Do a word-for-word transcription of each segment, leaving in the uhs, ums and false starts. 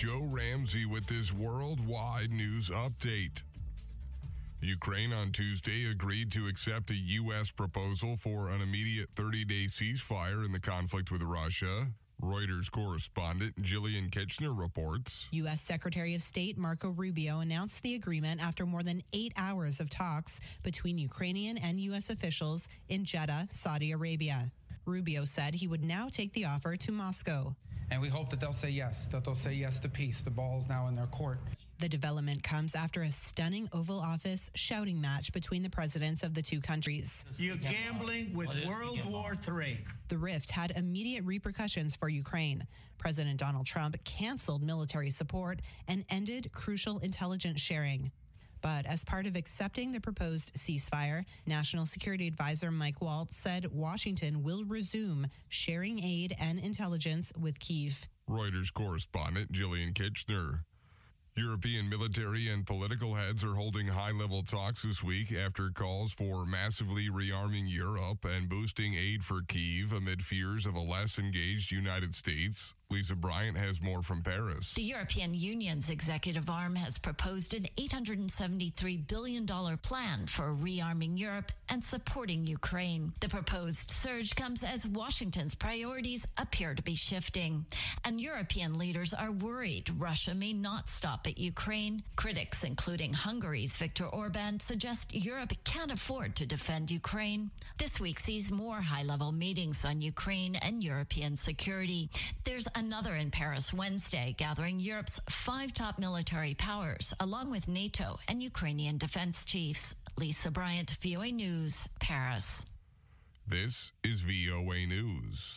Joe Ramsey with this worldwide news update. Ukraine on Tuesday agreed to accept a U S proposal for an immediate thirty-day ceasefire in the conflict with Russia. Reuters correspondent Jillian Kitchener reports. U S. Secretary of State Marco Rubio announced the agreement after more than eight hours of talks between Ukrainian and U S officials in Jeddah, Saudi Arabia. Rubio said he would now take the offer to Moscow. And we hope that they'll say yes, that they'll say yes to peace. The ball's now in their court. The development comes after a stunning Oval Office shouting match between the presidents of the two countries. You're gambling with World War Three. The rift had immediate repercussions for Ukraine. President Donald Trump canceled military support and ended crucial intelligence sharing. But as part of accepting the proposed ceasefire, National Security Advisor Mike Waltz said Washington will resume sharing aid and intelligence with Kyiv. Reuters correspondent Jillian Kitchener. European military and political heads are holding high-level talks this week after calls for massively rearming Europe and boosting aid for Kyiv amid fears of a less engaged United States. Lisa Bryant has more from Paris. The European Union's executive arm has proposed an eight hundred seventy-three billion dollars plan for rearming Europe and supporting Ukraine. The proposed surge comes as Washington's priorities appear to be shifting, and European leaders are worried Russia may not stop at Ukraine. Critics, including Hungary's Viktor Orban, suggest Europe can't afford to defend Ukraine. This week sees more high-level meetings on Ukraine and European security. There's another in Paris Wednesday, gathering Europe's five top military powers, along with NATO and Ukrainian defense chiefs. Lisa Bryant, V O A News, Paris. This is V O A News.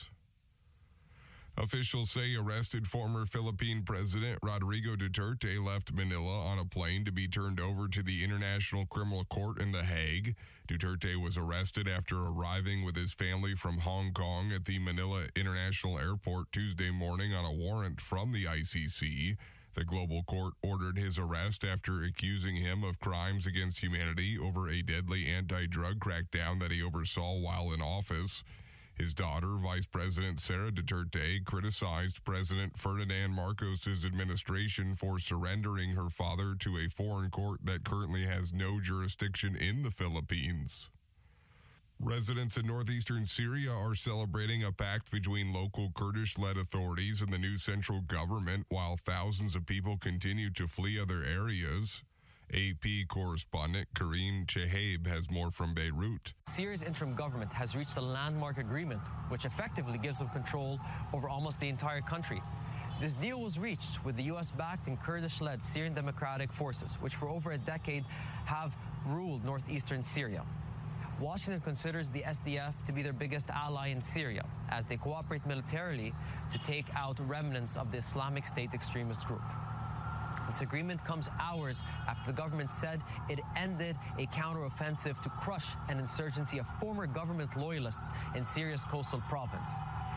Officials say arrested former Philippine President Rodrigo Duterte left Manila on a plane to be turned over to the International Criminal Court in The Hague. Duterte was arrested after arriving with his family from Hong Kong at the Manila International Airport Tuesday morning on a warrant from the I C C. The global court ordered his arrest after accusing him of crimes against humanity over a deadly anti-drug crackdown that he oversaw while in office. His daughter, Vice President Sara Duterte, criticized President Ferdinand Marcos' administration for surrendering her father to a foreign court that currently has no jurisdiction in the Philippines. Residents in northeastern Syria are celebrating a pact between local Kurdish-led authorities and the new central government while thousands of people continue to flee other areas. A P correspondent Karim Chehaib has more from Beirut. Syria's interim government has reached a landmark agreement, which effectively gives them control over almost the entire country. This deal was reached with the U S-backed and Kurdish-led Syrian Democratic Forces, which for over a decade have ruled northeastern Syria. Washington considers the S D F to be their biggest ally in Syria, as they cooperate militarily to take out remnants of the Islamic State extremist group. This agreement comes hours after the government said it ended a counteroffensive to crush an insurgency of former government loyalists in Syria's coastal province.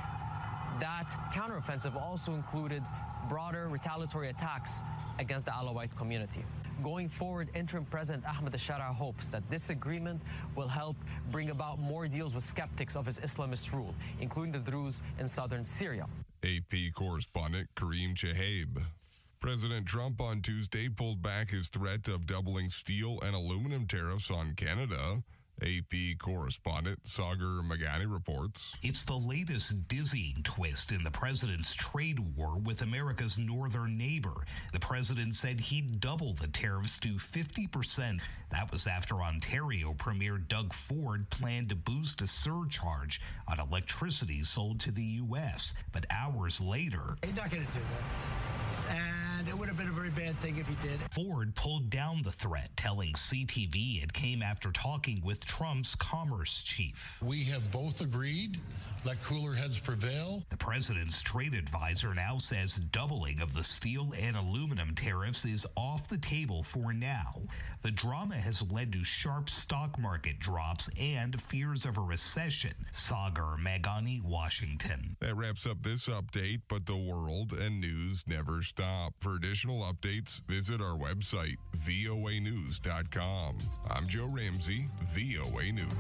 That counteroffensive also included broader retaliatory attacks against the Alawite community. Going forward, interim President Ahmed al-Shara hopes that this agreement will help bring about more deals with skeptics of his Islamist rule, including the Druze in southern Syria. A P correspondent Karim Chehaib. President Trump on Tuesday pulled back his threat of doubling steel and aluminum tariffs on Canada. A P correspondent Sagar Magani reports. It's the latest dizzying twist in the president's trade war with America's northern neighbor. The president said he'd double the tariffs to fifty percent. That was after Ontario Premier Doug Ford planned to boost a surcharge on electricity sold to the U S. But hours later, He's not going to do that. And it would have been a very bad thing if he did. Ford pulled down the threat, telling C T V it came after talking with Trump's commerce chief. We have both agreed, let cooler heads prevail. The president's trade advisor now says doubling of the steel and aluminum tariffs is off the table for now. The drama has led to sharp stock market drops and fears of a recession. Sagar Magani, Washington. That wraps up this update, but the world and news never stop. For additional updates, visit our website, V O A news dot com. I'm Joe Ramsey, V O A News.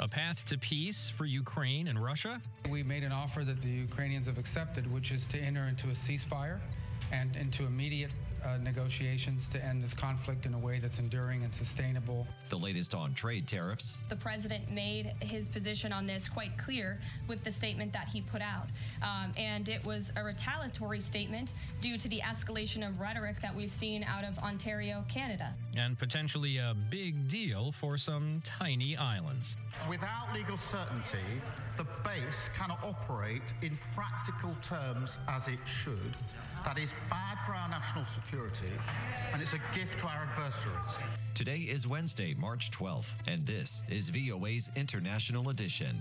A path to peace for Ukraine and Russia? We made an offer that the Ukrainians have accepted, which is to enter into a ceasefire and into immediate uh, negotiations to end this conflict in a way that's enduring and sustainable. The latest on trade tariffs. The president made his position on this quite clear with the statement that he put out. Um, and it was a retaliatory statement due to the escalation of rhetoric that we've seen out of Ontario, Canada. And potentially a big deal for some tiny islands. Without legal certainty, the base cannot operate in practical terms as it should. That is bad for our national security, and it's a gift to our adversaries. Today is Wednesday, March twelfth, and this is V O A's International Edition.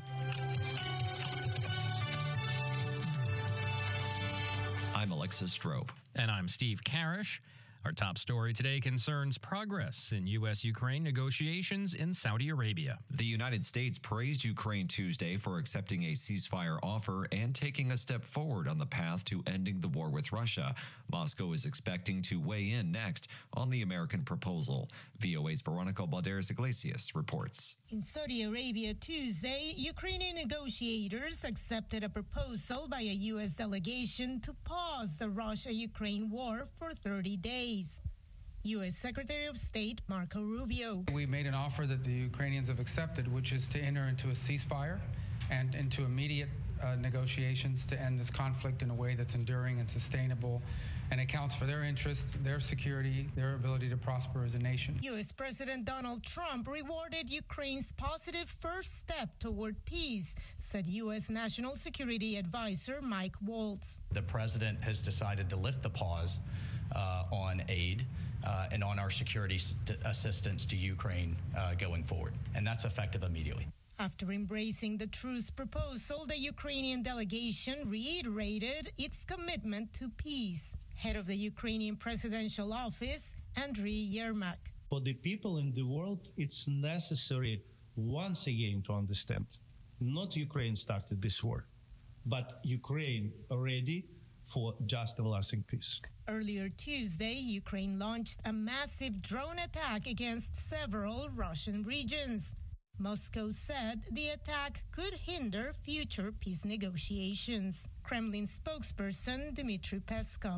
I'm Alexis Strope. And I'm Steve Karish. Our top story today concerns progress in U S Ukraine negotiations in Saudi Arabia. The United States praised Ukraine Tuesday for accepting a ceasefire offer and taking a step forward on the path to ending the war with Russia. Moscow is expecting to weigh in next on the American proposal. V O A's Veronica Balderas Iglesias reports. In Saudi Arabia Tuesday, Ukrainian negotiators accepted a proposal by a U S delegation to pause the Russia-Ukraine war for thirty days. U S Secretary of State Marco Rubio. We made an offer that the Ukrainians have accepted, which is to enter into a ceasefire and into immediate uh, negotiations to end this conflict in a way that's enduring and sustainable and accounts for their interests, their security, their ability to prosper as a nation. U S President Donald Trump rewarded Ukraine's positive first step toward peace, said U S National Security Advisor Mike Waltz. The president has decided to lift the pause uh, on aid uh, and on our security st- assistance to Ukraine uh, going forward, and that's effective immediately. After embracing the truce proposal, the Ukrainian delegation reiterated its commitment to peace. Head of the Ukrainian presidential office, Andriy Yermak. For the people in the world, it's necessary once again to understand, not Ukraine started this war, but Ukraine ready for just a lasting peace. Earlier Tuesday, Ukraine launched a massive drone attack against several Russian regions. Moscow said the attack could hinder future peace negotiations. Kremlin spokesperson Dmitry Peskov.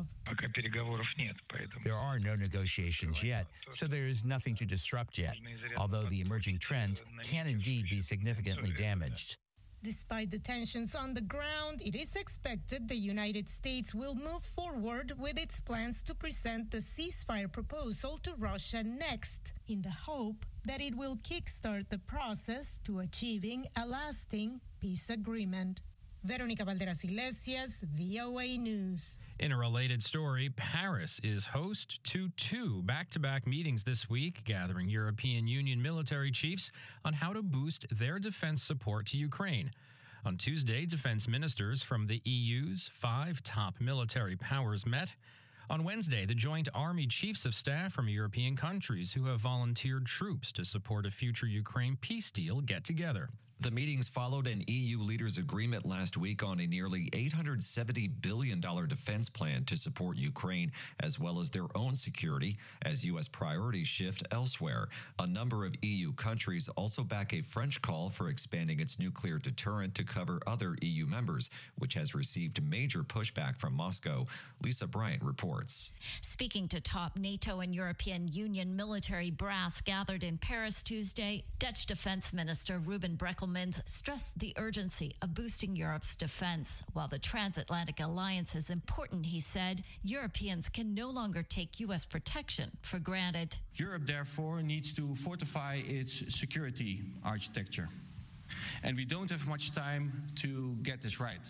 There are no negotiations yet, so there is nothing to disrupt yet, although the emerging trends can indeed be significantly damaged. Despite the tensions on the ground, it is expected the United States will move forward with its plans to present the ceasefire proposal to Russia next, in the hope that it will kickstart the process to achieving a lasting peace agreement. Veronica Balderas Iglesias, V O A News. In a related story, Paris is host to two back-to-back meetings this week, gathering European Union military chiefs on how to boost their defense support to Ukraine. On Tuesday, defense ministers from the E U's five top military powers met. On Wednesday, the joint Army Chiefs of Staff from European countries who have volunteered troops to support a future Ukraine peace deal get together. The meetings followed an E U leaders' agreement last week on a nearly eight hundred seventy billion dollars defense plan to support Ukraine, as well as their own security, as U S priorities shift elsewhere. A number of E U countries also back a French call for expanding its nuclear deterrent to cover other E U members, which has received major pushback from Moscow. Lisa Bryant reports. Speaking to top NATO and European Union military brass gathered in Paris Tuesday, Dutch Defense Minister Ruben Brekelmans stressed the urgency of boosting Europe's defense. While the transatlantic alliance is important, he said, Europeans can no longer take U S protection for granted. Europe, therefore, needs to fortify its security architecture. And we don't have much time to get this right.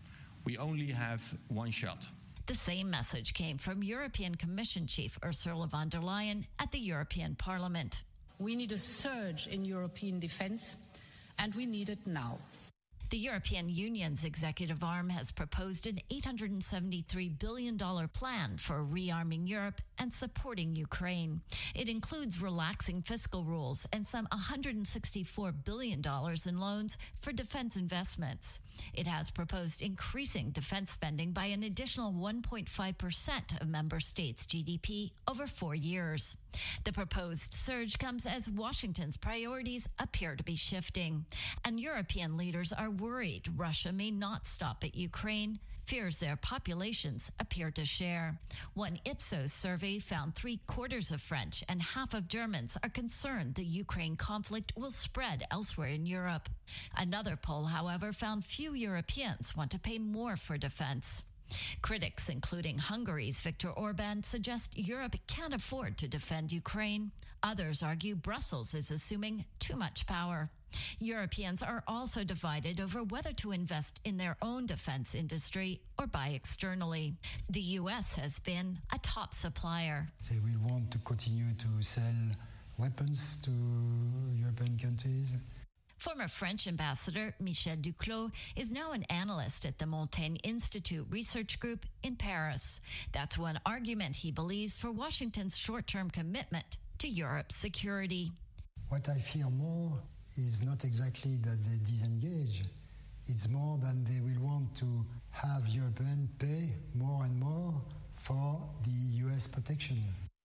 We only have one shot. The same message came from European Commission Chief Ursula von der Leyen at the European Parliament. We need a surge in European defense, and we need it now. The European Union's executive arm has proposed an eight hundred seventy-three billion dollars plan for rearming Europe and supporting Ukraine. It includes relaxing fiscal rules and some one hundred sixty-four billion dollars in loans for defense investments. It has proposed increasing defense spending by an additional one point five percent of member states' G D P over four years. The proposed surge comes as Washington's priorities appear to be shifting, and European leaders are worried Russia may not stop at Ukraine, fears their populations appear to share. One Ipsos survey found three quarters of French and half of Germans are concerned the Ukraine conflict will spread elsewhere in Europe. Another poll, however, found few Europeans want to pay more for defense. Critics, including Hungary's Viktor Orban, suggest Europe can't afford to defend Ukraine. Others argue Brussels is assuming too much power. Europeans are also divided over whether to invest in their own defense industry or buy externally. The U S has been a top supplier. They will want to continue to sell weapons to European countries. Former French ambassador Michel Duclos is now an analyst at the Montaigne Institute Research Group in Paris. That's one argument he believes for Washington's short-term commitment to Europe's security. What I fear more is not exactly that they disengage. It's more than they will want to have Europeans pay more and more for the U S protection.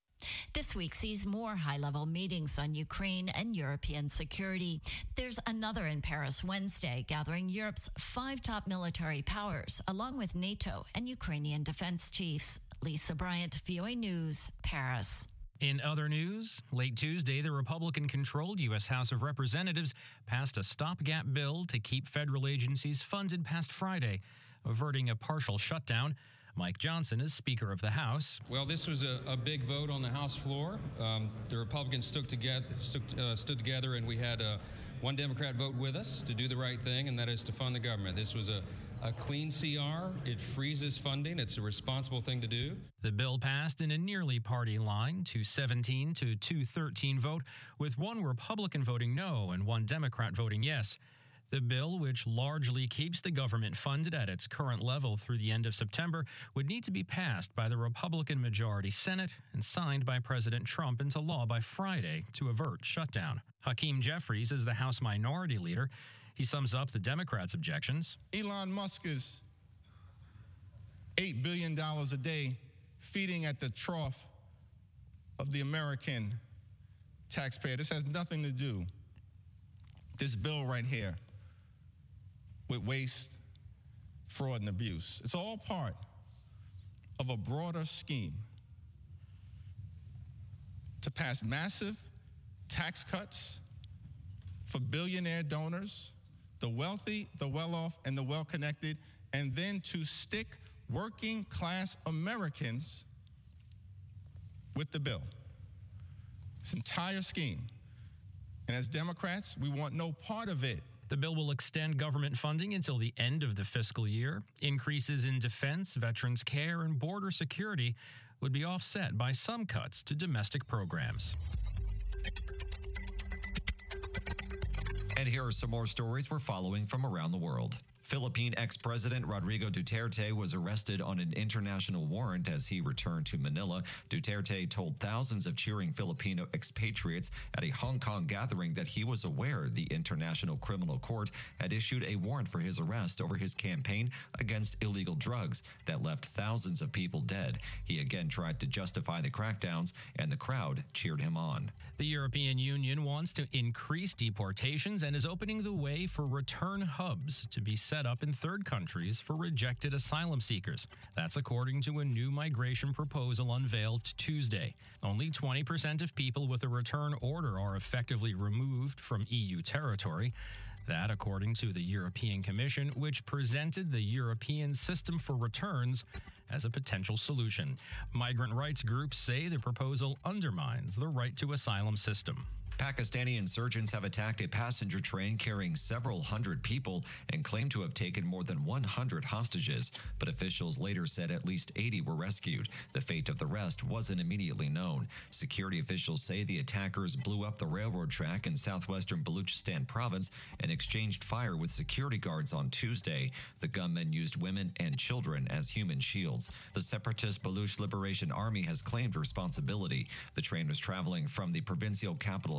This week sees more high-level meetings on Ukraine and European security. There's another in Paris Wednesday, gathering Europe's five top military powers, along with NATO and Ukrainian defense chiefs. Lisa Bryant, V O A News, Paris. In other news, late Tuesday, the Republican-controlled U S House of Representatives passed a stopgap bill to keep federal agencies funded past Friday, averting a partial shutdown. Mike Johnson is Speaker of the House. Well, this was a, a big vote on the House floor. Um, the Republicans stood together, stood, uh, stood together, and we had uh, one Democrat vote with us to do the right thing, and that is to fund the government. This was a, a clean C R. It freezes funding. It's a responsible thing to do. The bill passed in a nearly party line, two seventeen to two thirteen vote, with one Republican voting no and one Democrat voting yes. The bill, which largely keeps the government funded at its current level through the end of September, would need to be passed by the Republican majority Senate and signed by President Trump into law by Friday to avert shutdown. Hakeem Jeffries is the House Minority Leader. He sums up the Democrats' objections. Elon Musk is eight billion dollars a day feeding at the trough of the American taxpayer. This has nothing to do, this bill right here, with waste, fraud, and abuse. It's all part of a broader scheme to pass massive tax cuts for billionaire donors, the wealthy, the well-off, and the well-connected, and then to stick working class Americans with the bill. This entire scheme. And as Democrats, we want no part of it. The bill will extend government funding until the end of the fiscal year. Increases in defense, veterans care, and border security would be offset by some cuts to domestic programs. And here are some more stories we're following from around the world. Philippine ex-president Rodrigo Duterte was arrested on an international warrant as he returned to Manila. Duterte told thousands of cheering Filipino expatriates at a Hong Kong gathering that he was aware the International Criminal Court had issued a warrant for his arrest over his campaign against illegal drugs that left thousands of people dead. He again tried to justify the crackdowns, and the crowd cheered him on. The European Union wants to increase deportations and is opening the way for return hubs to be set up in third countries for rejected asylum seekers. That's according to a new migration proposal unveiled Tuesday. Only twenty percent of people with a return order are effectively removed from E U territory. That, according to the European Commission, which presented the European System for Returns as a potential solution. Migrant rights groups say the proposal undermines the right to asylum system. Pakistani insurgents have attacked a passenger train carrying several hundred people and claim to have taken more than one hundred hostages, but officials later said at least eighty were rescued. The fate of the rest wasn't immediately known. Security officials say the attackers blew up the railroad track in southwestern Baluchistan province and exchanged fire with security guards on Tuesday. The gunmen used women and children as human shields. The separatist Baluch Liberation Army has claimed responsibility. The train was traveling from the provincial capital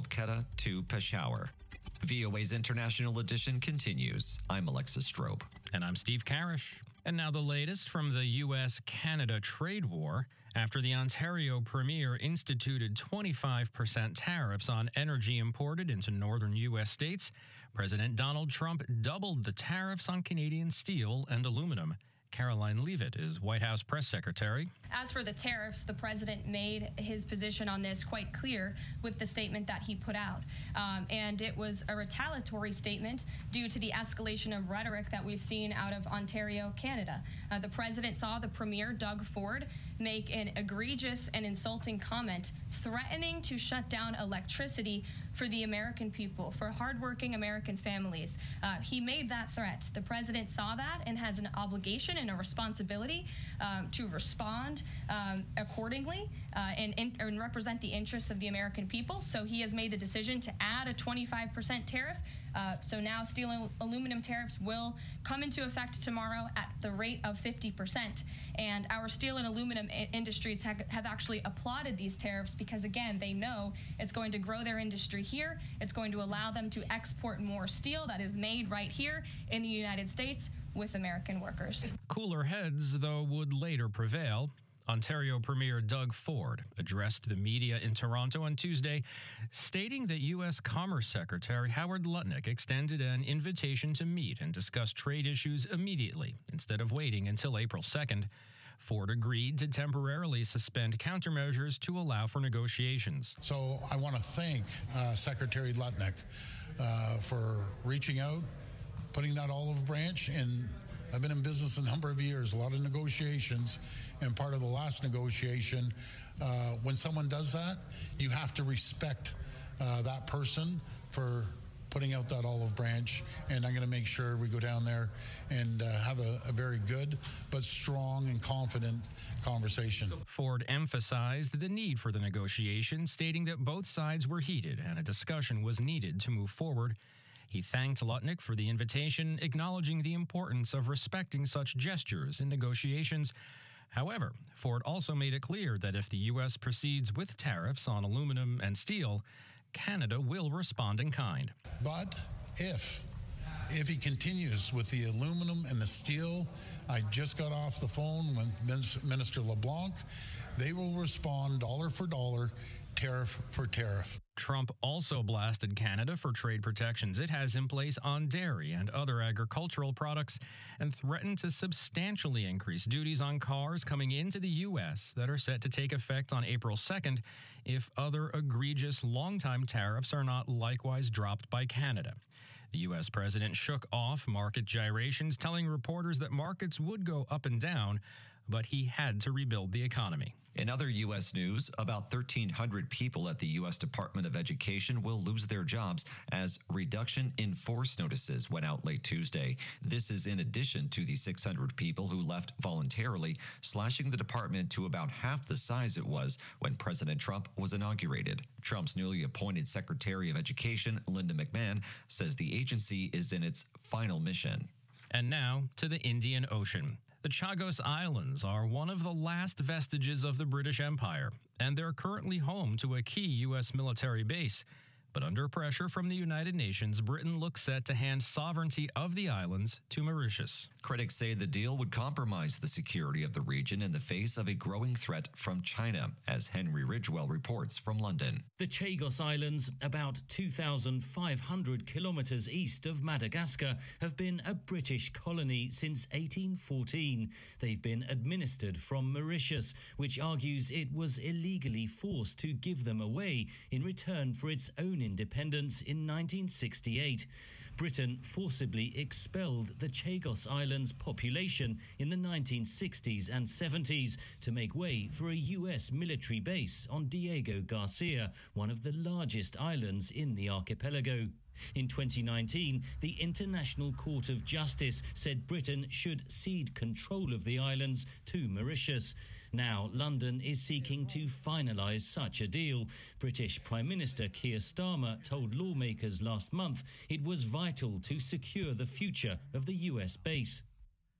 of Quetta to Peshawar. V O A's International Edition continues. I'm Alexis Strobe. And I'm Steve Karish. And now the latest from the U S Canada trade war. After the Ontario Premier instituted twenty-five percent tariffs on energy imported into northern U S states, President Donald Trump doubled the tariffs on Canadian steel and aluminum. Caroline Leavitt is White House press secretary. As for the tariffs, the president made his position on this quite clear with the statement that he put out. Um, and it was a retaliatory statement due to the escalation of rhetoric that we've seen out of Ontario, Canada. Uh, the president saw the premier, Doug Ford, make an egregious and insulting comment threatening to shut down electricity for the American people, for hardworking American families. Uh, he made that threat. The president saw that and has an obligation and a responsibility um, to respond um, accordingly uh, and, and, and represent the interests of the American people. So he has made the decision to add a twenty-five percent tariff. Uh, so now steel and aluminum tariffs will come into effect tomorrow at the rate of fifty percent. And our steel and aluminum I- industries ha- have actually applauded these tariffs because, again, they know it's going to grow their industry here. It's going to allow them to export more steel that is made right here in the United States with American workers. Cooler heads, though, would later prevail. Ontario Premier Doug Ford addressed the media in Toronto on Tuesday, stating that U S Commerce Secretary Howard Lutnick extended an invitation to meet and discuss trade issues immediately instead of waiting until April second. Ford agreed to temporarily suspend countermeasures to allow for negotiations. So I want to thank uh, Secretary Lutnick uh, for reaching out, putting that olive branch in. I've been in business a number of years, a lot of negotiations, and part of the last negotiation, uh, when someone does that, you have to respect uh, that person for putting out that olive branch, and I'm going to make sure we go down there and uh, have a, a very good but strong and confident conversation. Ford emphasized the need for the negotiation, stating that both sides were heated and a discussion was needed to move forward. He thanked Lutnick for the invitation, acknowledging the importance of respecting such gestures in negotiations. However, Ford also made it clear that if the U S proceeds with tariffs on aluminum and steel, Canada will respond in kind. But if, if he continues with the aluminum and the steel, I just got off the phone with Minister LeBlanc, they will respond dollar for dollar, tariff for tariff. Trump also blasted Canada for trade protections it has in place on dairy and other agricultural products and threatened to substantially increase duties on cars coming into the U S that are set to take effect on April second if other egregious long-time tariffs are not likewise dropped by Canada. The U S president shook off market gyrations, telling reporters that markets would go up and down, but he had to rebuild the economy. In other U S news, about thirteen hundred people at the U S Department of Education will lose their jobs as reduction in force notices went out late Tuesday. This is in addition to the six hundred people who left voluntarily, slashing the department to about half the size it was when President Trump was inaugurated. Trump's newly appointed Secretary of Education, Linda McMahon, says the agency is in its final mission. And now to the Indian Ocean. The Chagos Islands are one of the last vestiges of the British Empire, and they're currently home to a key U S military base. But under pressure from the United Nations, Britain looks set to hand sovereignty of the islands to Mauritius. Critics say the deal would compromise the security of the region in the face of a growing threat from China, as Henry Ridgewell reports from London. The Chagos Islands, about two thousand five hundred kilometres east of Madagascar, have been a British colony since eighteen fourteen. They've been administered from Mauritius, which argues it was illegally forced to give them away in return for its own independence in nineteen sixty-eight. Britain forcibly expelled the Chagos Islands population in the nineteen sixties and seventies to make way for a U S military base on Diego Garcia, one of the largest islands in the archipelago. In twenty nineteen, the International Court of Justice said Britain should cede control of the islands to Mauritius. Now, London is seeking to finalise such a deal. British Prime Minister Keir Starmer told lawmakers last month it was vital to secure the future of the U S base.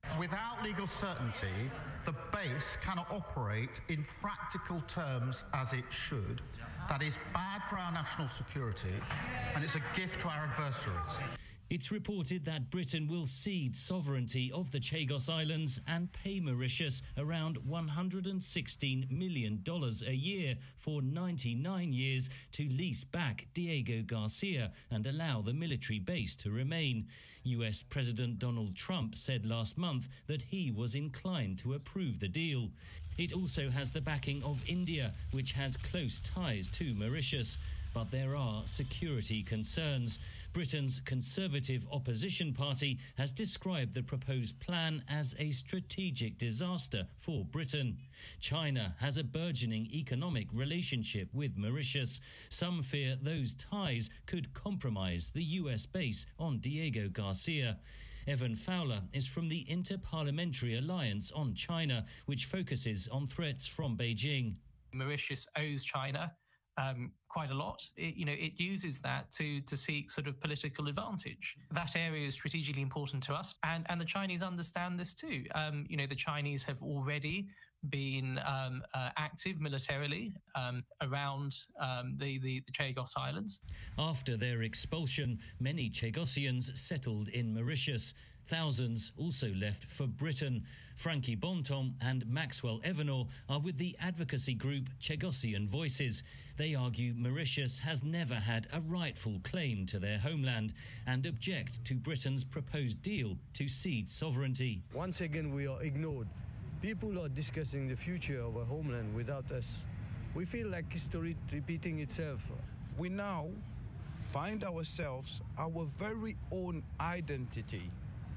Without legal certainty, the base cannot operate in practical terms as it should. That is bad for our national security, and it's a gift to our adversaries. It's reported that Britain will cede sovereignty of the Chagos Islands and pay Mauritius around one hundred sixteen million dollars a year for ninety-nine years to lease back Diego Garcia and allow the military base to remain. U S President Donald Trump said last month that he was inclined to approve the deal. It also has the backing of India, which has close ties to Mauritius. But there are security concerns. Britain's Conservative Opposition Party has described the proposed plan as a strategic disaster for Britain. China has a burgeoning economic relationship with Mauritius. Some fear those ties could compromise the U S base on Diego Garcia. Evan Fowler is from the Inter-Parliamentary Alliance on China, which focuses on threats from Beijing. Mauritius owes China Um, quite a lot. It, you know, it uses that to to seek sort of political advantage. That area is strategically important to us, and and the Chinese understand this too. Um, you know, the Chinese have already been um, uh, active militarily um, around um, the, the the Chagos Islands. After their expulsion, many Chagosians settled in Mauritius. Thousands also left for Britain. Frankie Bontom and Maxwell Evanor are with the advocacy group Chagosian Voices. They argue Mauritius has never had a rightful claim to their homeland and object to Britain's proposed deal to cede sovereignty. Once again, we are ignored. People are discussing the future of our homeland without us. We feel like history repeating itself. We now find ourselves our very own identity,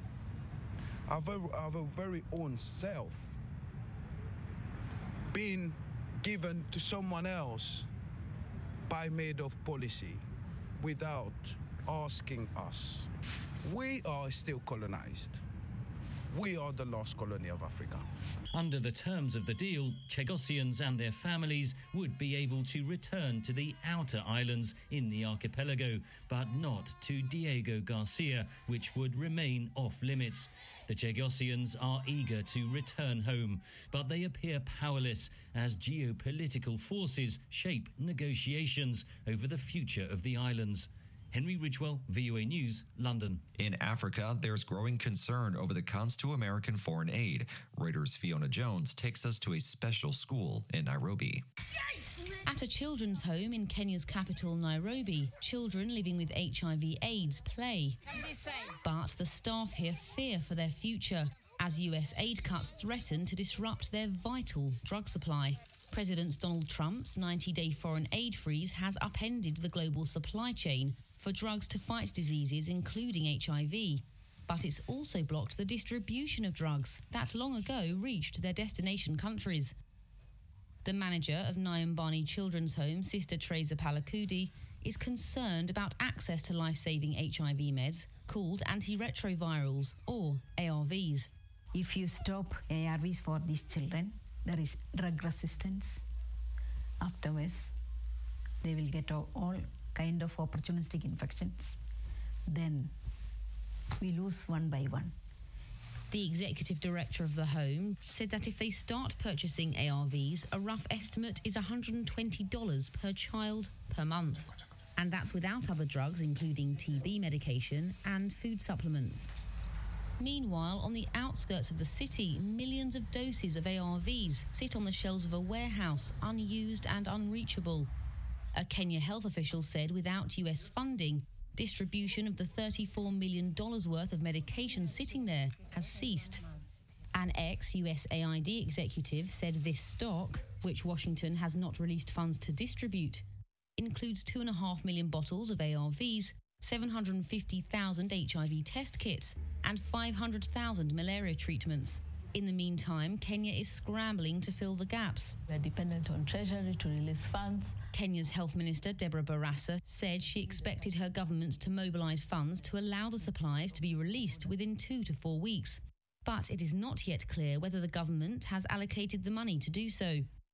our very, our very own self, being given to someone else by made of policy without asking us. We are still colonized. We are the lost colony of Africa. Under the terms of the deal, Chagosians and their families would be able to return to the outer islands in the archipelago, but not to Diego Garcia, which would remain off limits. The Chagosians are eager to return home, but they appear powerless as geopolitical forces shape negotiations over the future of the islands. Henry Ridgewell, V O A News, London. In Africa, there's growing concern over the cost to American foreign aid. Reuters' Fiona Jones takes us to a special school in Nairobi. At a children's home in Kenya's capital, Nairobi, children living with H I V AIDS play. But the staff here fear for their future as U S aid cuts threaten to disrupt their vital drug supply. President Donald Trump's ninety-day foreign aid freeze has upended the global supply chain for drugs to fight diseases, including H I V. But it's also blocked the distribution of drugs that long ago reached their destination countries. The manager of Nyambani Children's Home, Sister Teresa Palakudi, is concerned about access to life-saving H I V meds called antiretrovirals, or A R Vs. If you stop A R Vs for these children, there is drug resistance. Afterwards, they will get all, all kind of opportunistic infections. Then we lose one by one. The executive director of the home said that if they start purchasing A R Vs, a rough estimate is one hundred twenty dollars per child per month. And that's without other drugs, including T B medication and food supplements. Meanwhile, on the outskirts of the city, millions of doses of A R Vs sit on the shelves of a warehouse, unused and unreachable. A Kenya health official said without U S funding, distribution of the thirty-four million dollars worth of medication sitting there has ceased. An ex-U S A I D executive said this stock, which Washington has not released funds to distribute, includes two and a half million bottles of A R Vs, seven hundred fifty thousand H I V test kits, and five hundred thousand malaria treatments. In the meantime, Kenya is scrambling to fill the gaps. We're dependent on Treasury to release funds. Kenya's Health Minister, Deborah Barasa, said she expected her government to mobilise funds to allow the supplies to be released within two to four weeks. But it is not yet clear whether the government has allocated the money to do so.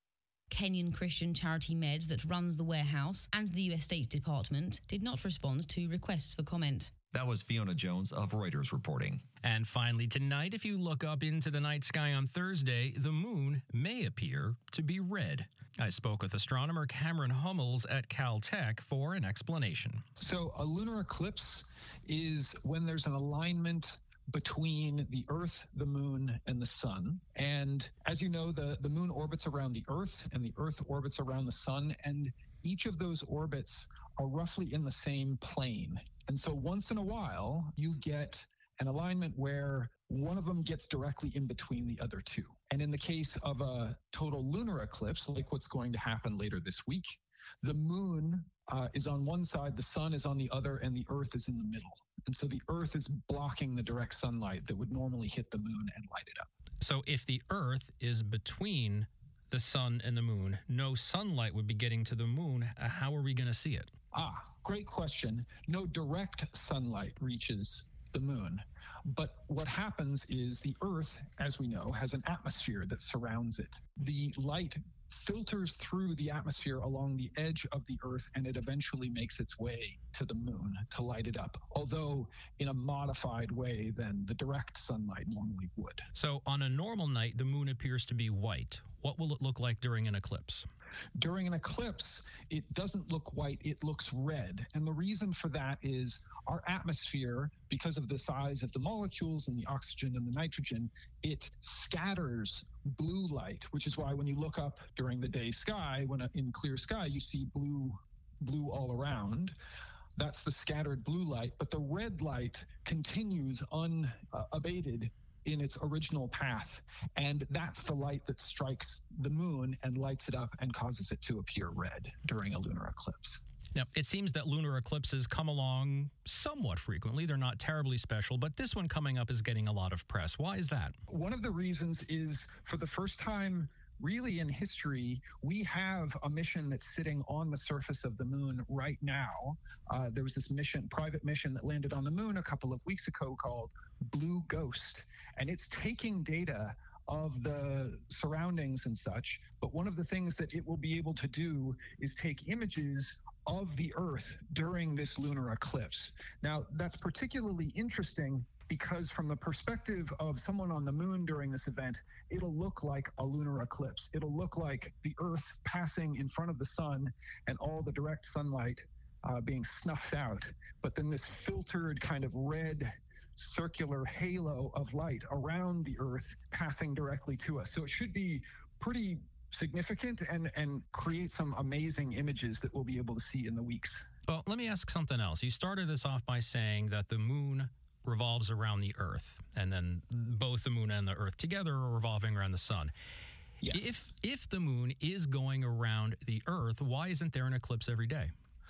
Kenyan Christian charity Meds that runs the warehouse and the U S State Department did not respond to requests for comment. That was Fiona Jones of Reuters reporting. And finally, tonight, if you look up into the night sky on Thursday, the moon may appear to be red. I spoke with astronomer Cameron Hummels at Caltech for an explanation. So a lunar eclipse is when there's an alignment between the Earth, the moon, and the sun. And as you know, the, the moon orbits around the Earth and the Earth orbits around the sun. And each of those orbits are roughly in the same plane. And so once in a while, you get an alignment where one of them gets directly in between the other two. And in the case of a total lunar eclipse, like what's going to happen later this week, the moon uh, is on one side, the sun is on the other, and the Earth is in the middle. And so the Earth is blocking the direct sunlight that would normally hit the moon and light it up. So if the Earth is between the sun and the moon, no sunlight would be getting to the moon. Uh, how are we going to see it? Ah, great question. No direct sunlight reaches the moon. But what happens is the Earth, as we know, has an atmosphere that surrounds it. The light filters through the atmosphere along the edge of the Earth, and it eventually makes its way to the moon to light it up, although in a modified way than the direct sunlight normally would. So on a normal night, the moon appears to be white. What will it look like during an eclipse? During an eclipse, it doesn't look white, it looks red. And the reason for that is our atmosphere, because of the size of the molecules and the oxygen and the nitrogen, it scatters blue light, which is why when you look up during the day sky, when in clear sky, you see blue, blue all around. That's the scattered blue light, but the red light continues unabated in its original path. And that's the light that strikes the moon and lights it up and causes it to appear red during a lunar eclipse. Now, it seems that lunar eclipses come along somewhat frequently. They're not terribly special, but this one coming up is getting a lot of press. Why is that? One of the reasons is, for the first time really in history, we have a mission that's sitting on the surface of the moon right now. Uh, there was this mission, private mission that landed on the moon a couple of weeks ago called Blue Ghost, and it's taking data of the surroundings and such. But one of the things that it will be able to do is take images of the Earth during this lunar eclipse. Now, that's particularly interesting because from the perspective of someone on the moon during this event, it'll look like a lunar eclipse. It'll look like the Earth passing in front of the sun and all the direct sunlight uh, being snuffed out. But then this filtered kind of red circular halo of light around the Earth passing directly to us. So it should be pretty significant and, and create some amazing images that we'll be able to see in the weeks. Well, let me ask something else. You started this off by saying that the moon revolves around the Earth, and then both the moon and the Earth together are revolving around the sun. Yes. If, if the moon is going around the Earth, why isn't there an eclipse every day?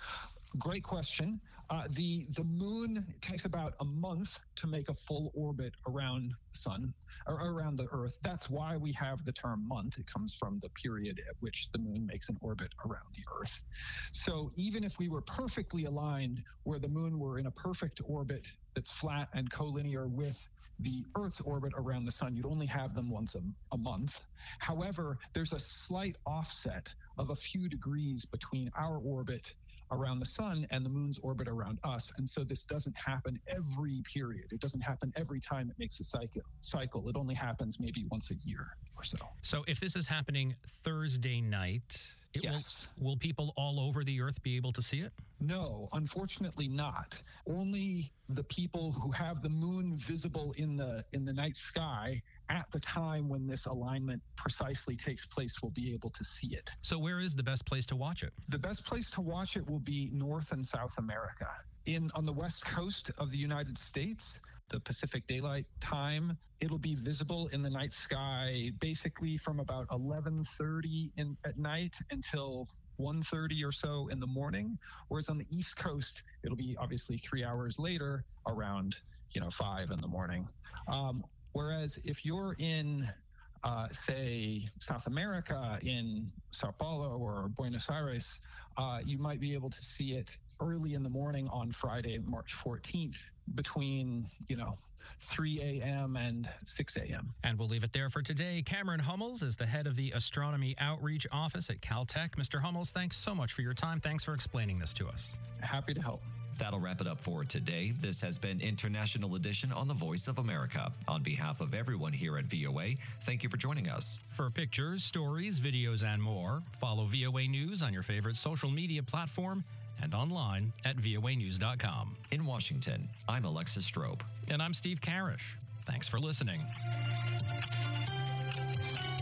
Great question. Uh, the the moon takes about a month to make a full orbit around the sun, or around the Earth. That's why we have the term month. It comes from the period at which the moon makes an orbit around the Earth. So even if we were perfectly aligned, where the moon were in a perfect orbit that's flat and collinear with the Earth's orbit around the sun, you'd only have them once a, a month. However, there's a slight offset of a few degrees between our orbit around the sun and the moon's orbit around us. And so this doesn't happen every period. It doesn't happen every time it makes a cycle. cycle. It only happens maybe once a year or so. So if this is happening Thursday night, it yes. will, will people all over the Earth be able to see it? No, unfortunately not. Only the people who have the moon visible in the in the night sky at the time when this alignment precisely takes place will be able to see it. So where is the best place to watch it? The best place to watch it will be North and South America. In on the west coast of the United States, the Pacific Daylight Time, it'll be visible in the night sky basically from about eleven thirty in, at night until one thirty or so in the morning. Whereas on the East Coast, it'll be obviously three hours later around, you know, five in the morning. Um, whereas if you're in, uh, say, South America, in Sao Paulo or Buenos Aires, uh, you might be able to see it early in the morning on Friday, March fourteenth between, you know, three a.m. and six a.m. And we'll leave it there for today. Cameron Hummels is the head of the Astronomy Outreach Office at Caltech. Mister Hummels, thanks so much for your time. Thanks for explaining this to us. Happy to help. That'll wrap it up for today. This has been International Edition on the Voice of America. On behalf of everyone here at V O A, thank you for joining us. For pictures, stories, videos, and more, follow V O A News on your favorite social media platform and online at V O A news dot com. In Washington, I'm Alexis Strope. And I'm Steve Karish. Thanks for listening.